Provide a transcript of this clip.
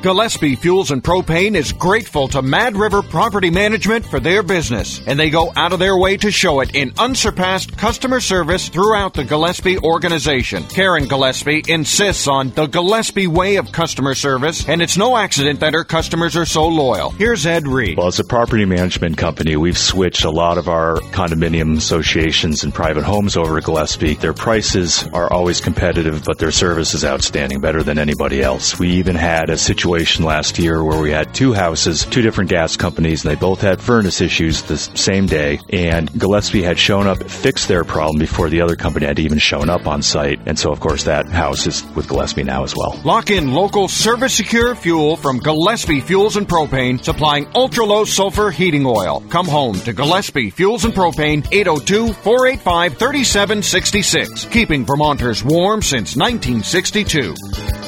Gillespie Fuels and Propane is grateful to Mad River Property Management for their business, and they go out of their way to show it in unsurpassed customer service throughout the Gillespie organization. Karen Gillespie insists on the Gillespie way of customer service, and it's no accident that her customers are so loyal. Here's Ed Reed. Well, as a property management company, we've switched a lot of our condominium associations and private homes over to Gillespie. Their prices are always competitive, but their service is outstanding, better than anybody else. We even had a situation last year where we had two houses, two different gas companies, and they both had furnace issues the same day, and Gillespie had shown up, fixed their problem before the other company had even shown up on site, and so of course that house is with Gillespie now as well. Lock in local service-secure fuel from Gillespie Fuels and Propane, supplying ultra-low sulfur heating oil. Come home to Gillespie Fuels and Propane, 802-485-3766, keeping Vermonters warm since 1962.